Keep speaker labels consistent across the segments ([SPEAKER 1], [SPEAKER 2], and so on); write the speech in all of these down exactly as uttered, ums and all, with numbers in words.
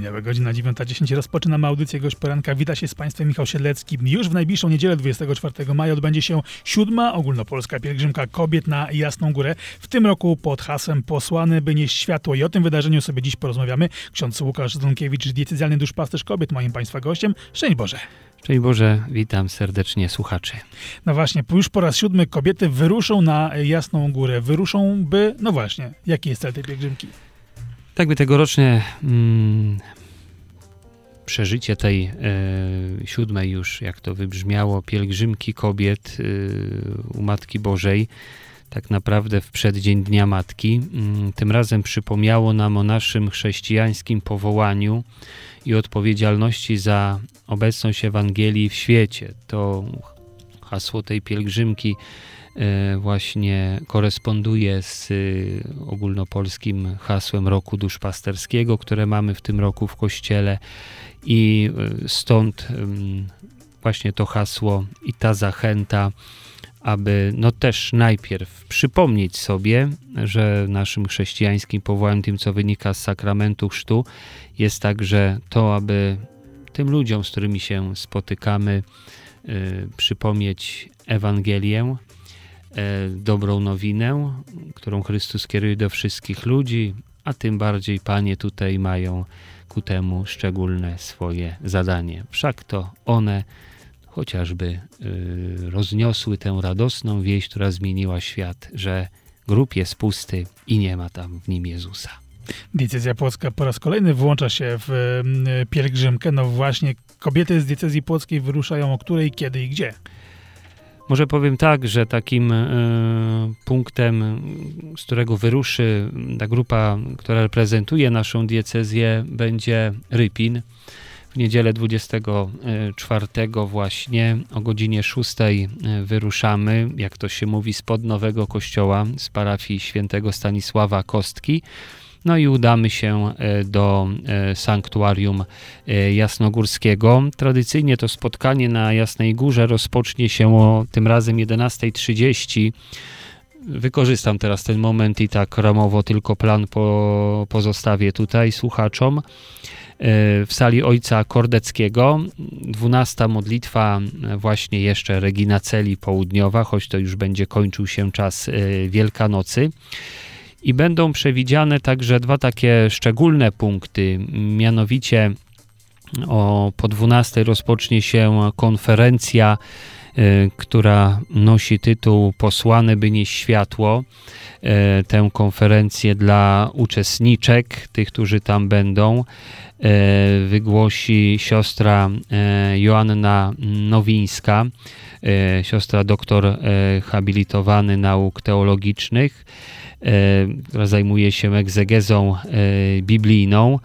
[SPEAKER 1] Minęła godzina dziewiąta dziesięć. Rozpoczynamy audycję Gość Poranka. Wita się z Państwem Michał Siedlecki. Już w najbliższą niedzielę, dwudziestego czwartego maja, odbędzie się siódma ogólnopolska pielgrzymka kobiet na Jasną Górę. W tym roku pod hasłem Posłany, by nieść światło. I o tym wydarzeniu sobie dziś porozmawiamy. Ksiądz Łukasz Zdunkiewicz, diecezjalny duszpasterz kobiet, moim Państwa gościem. Szczęść Boże.
[SPEAKER 2] Szczęść Boże, witam serdecznie słuchaczy.
[SPEAKER 1] No właśnie, już po raz siódmy kobiety wyruszą na Jasną Górę. Wyruszą, by, no właśnie, jaki jest cel tej pielgrzymki?
[SPEAKER 2] Tak by tegoroczne mm, przeżycie tej e, siódmej już, jak to wybrzmiało, pielgrzymki kobiet e, u Matki Bożej, tak naprawdę w przeddzień Dnia Matki, mm, tym razem przypomniało nam o naszym chrześcijańskim powołaniu i odpowiedzialności za obecność Ewangelii w świecie. To hasło tej pielgrzymki właśnie koresponduje z ogólnopolskim hasłem Roku Duszpasterskiego, które mamy w tym roku w Kościele, i stąd właśnie to hasło i ta zachęta, aby no też najpierw przypomnieć sobie, że naszym chrześcijańskim powołaniem, tym co wynika z sakramentu chrztu, jest także to, aby tym ludziom, z którymi się spotykamy, przypomnieć Ewangelię, dobrą nowinę, którą Chrystus kieruje do wszystkich ludzi, a tym bardziej Panie tutaj mają ku temu szczególne swoje zadanie. Wszak to one chociażby y, rozniosły tę radosną wieść, która zmieniła świat, że grób jest pusty i nie ma tam w nim Jezusa.
[SPEAKER 1] Diecezja Płocka po raz kolejny włącza się w y, pielgrzymkę. No właśnie, kobiety z diecezji płockiej wyruszają o której, kiedy i gdzie?
[SPEAKER 2] Może powiem tak, że takim y, punktem, z którego wyruszy ta grupa, która reprezentuje naszą diecezję, będzie Rypin. W niedzielę dwudziestego czwartego właśnie o godzinie szóstej wyruszamy, jak to się mówi, spod Nowego Kościoła, z parafii świętego Stanisława Kostki. No i udamy się do sanktuarium jasnogórskiego. Tradycyjnie to spotkanie na Jasnej Górze rozpocznie się o tym razem jedenasta trzydzieści. Wykorzystam teraz ten moment i tak ramowo tylko plan po, pozostawię tutaj słuchaczom. W sali Ojca Kordeckiego. dwunasta modlitwa właśnie jeszcze Regina Celi południowa, choć to już będzie kończył się czas Wielkanocy. I będą przewidziane także dwa takie szczególne punkty, mianowicie o, po dwunastej rozpocznie się konferencja, y, która nosi tytuł Posłany, by nieść światło. Y, tę konferencję dla uczestniczek, tych, którzy tam będą, y, wygłosi siostra y, Joanna Nowińska, y, siostra doktor y, habilitowany nauk teologicznych, która zajmuje się egzegezą biblijną,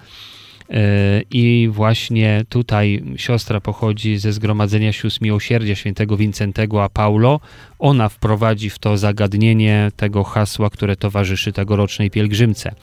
[SPEAKER 2] i właśnie tutaj siostra pochodzi ze Zgromadzenia Sióstr Miłosierdzia świętego Wincentego a Paulo. Ona wprowadzi w to zagadnienie tego hasła, które towarzyszy tegorocznej pielgrzymce.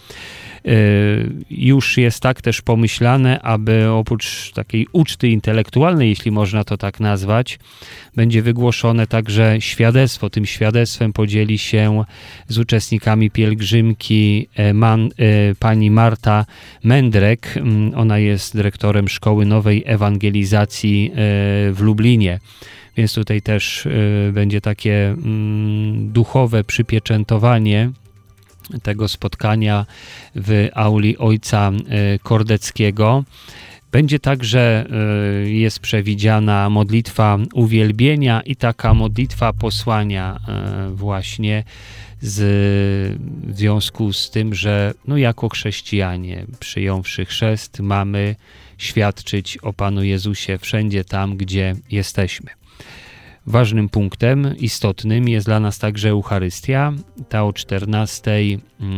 [SPEAKER 2] Już jest tak też pomyślane, aby oprócz takiej uczty intelektualnej, jeśli można to tak nazwać, będzie wygłoszone także świadectwo. Tym świadectwem podzieli się z uczestnikami pielgrzymki man, pani Marta Mędrek. Ona jest dyrektorem Szkoły Nowej Ewangelizacji w Lublinie. Więc tutaj też będzie takie duchowe przypieczętowanie tego spotkania w auli Ojca Kordeckiego. Będzie także, jest przewidziana modlitwa uwielbienia i taka modlitwa posłania właśnie z, w związku z tym, że no jako chrześcijanie przyjąwszy chrzest mamy świadczyć o Panu Jezusie wszędzie tam, gdzie jesteśmy. Ważnym punktem, istotnym jest dla nas także Eucharystia. Ta o czternastej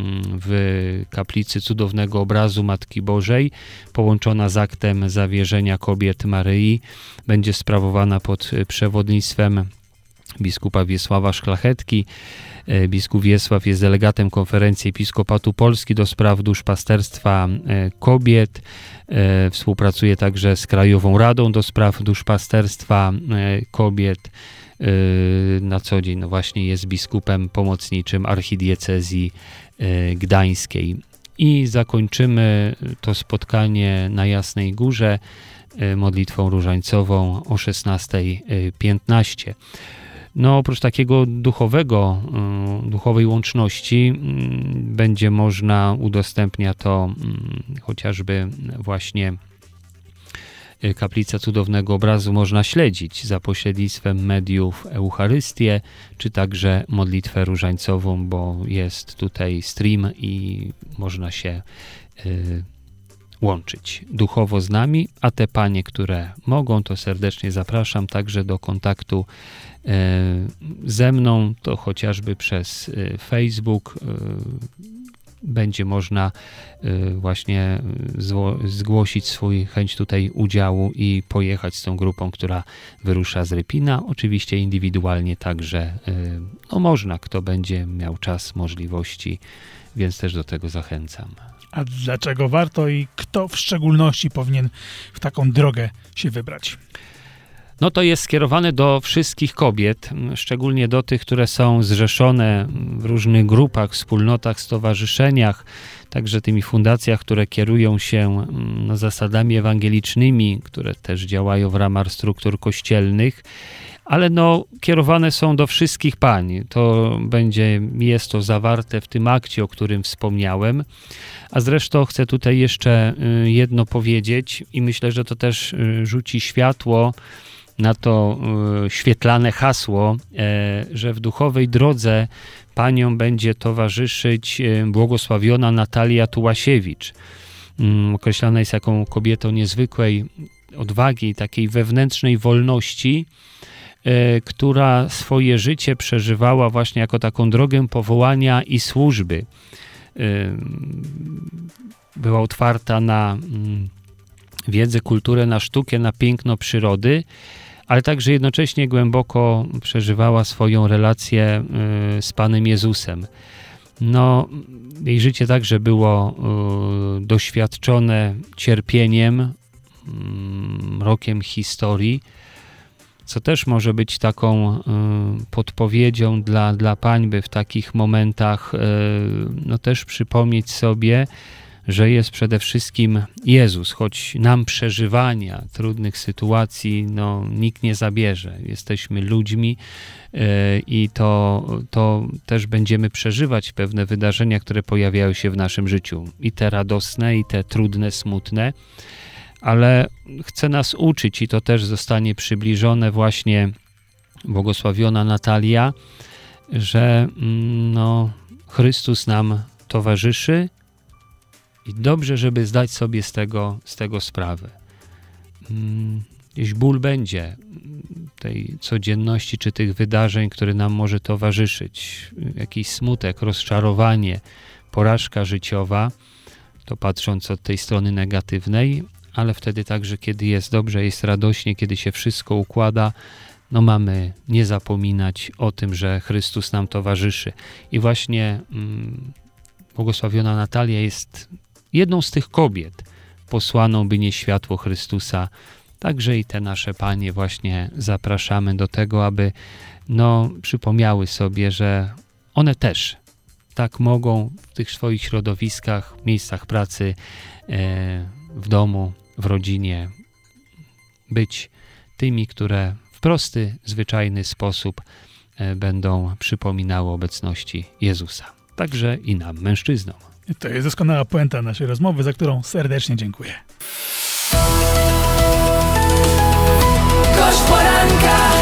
[SPEAKER 2] w kaplicy Cudownego Obrazu Matki Bożej, połączona z aktem zawierzenia kobiet Maryi, będzie sprawowana pod przewodnictwem biskupa Wiesława Szlachetki. Biskup Wiesław jest delegatem Konferencji Episkopatu Polski do spraw duszpasterstwa kobiet. Współpracuje także z Krajową Radą do spraw duszpasterstwa kobiet. Na co dzień no właśnie jest biskupem pomocniczym archidiecezji gdańskiej. i zakończymy to spotkanie na Jasnej Górze modlitwą różańcową o szesnasta piętnaście. No oprócz takiego duchowego, duchowej łączności będzie można, udostępnia to chociażby właśnie Kaplica Cudownego Obrazu można śledzić za pośrednictwem mediów Eucharystię, czy także modlitwę różańcową, bo jest tutaj stream i można się y, łączyć duchowo z nami, a te panie, które mogą, to serdecznie zapraszam także do kontaktu y, ze mną, to chociażby przez y, Facebook y, będzie można y, właśnie zło, zgłosić swój chęć tutaj udziału i pojechać z tą grupą, która wyrusza z Rypina. Oczywiście indywidualnie także y, no można, kto będzie miał czas, możliwości, więc też do tego zachęcam.
[SPEAKER 1] A dlaczego warto i kto w szczególności powinien w taką drogę się wybrać?
[SPEAKER 2] No to jest skierowane do wszystkich kobiet, szczególnie do tych, które są zrzeszone w różnych grupach, wspólnotach, stowarzyszeniach, także tymi fundacjach, które kierują się no, zasadami ewangelicznymi, które też działają w ramach struktur kościelnych, ale no, kierowane są do wszystkich pań. To będzie, jest to zawarte w tym akcie, o którym wspomniałem. A zresztą chcę tutaj jeszcze jedno powiedzieć i myślę, że to też rzuci światło na to y, świetlane hasło, e, że w duchowej drodze paniom będzie towarzyszyć e, błogosławiona Natalia Tułasiewicz. Mm, określana jest jako kobietą niezwykłej odwagi, takiej wewnętrznej wolności, e, która swoje życie przeżywała właśnie jako taką drogę powołania i służby. E, była otwarta na mm, wiedzę, kulturę, na sztukę, na piękno przyrody, ale także jednocześnie głęboko przeżywała swoją relację y, z Panem Jezusem. No, jej życie także było y, doświadczone cierpieniem, y, mrokiem historii, co też może być taką y, podpowiedzią dla, dla pań, by w takich momentach y, no też przypomnieć sobie, że jest przede wszystkim Jezus, choć nam przeżywania trudnych sytuacji no, nikt nie zabierze. Jesteśmy ludźmi yy, i to, to też będziemy przeżywać pewne wydarzenia, które pojawiają się w naszym życiu. I te radosne, i te trudne, smutne, ale chce nas uczyć i to też zostanie przybliżone właśnie błogosławiona Natalia, że no, Chrystus nam towarzyszy, i dobrze, żeby zdać sobie z tego, z tego sprawę. Gdzieś ból będzie tej codzienności, czy tych wydarzeń, które nam może towarzyszyć. Jakiś smutek, rozczarowanie, porażka życiowa, to patrząc od tej strony negatywnej, ale wtedy także, kiedy jest dobrze, jest radośnie, kiedy się wszystko układa, no mamy nie zapominać o tym, że Chrystus nam towarzyszy. I właśnie mm, błogosławiona Natalia jest jedną z tych kobiet posłaną, by nieść światło Chrystusa. Także i te nasze panie właśnie zapraszamy do tego, aby no, przypomniały sobie, że one też tak mogą w tych swoich środowiskach, miejscach pracy, e, w domu, w rodzinie być tymi, które w prosty, zwyczajny sposób e, będą przypominały obecności Jezusa. Także i nam, mężczyznom.
[SPEAKER 1] To jest doskonała puenta naszej rozmowy, za którą serdecznie dziękuję.
[SPEAKER 3] Gość poranka.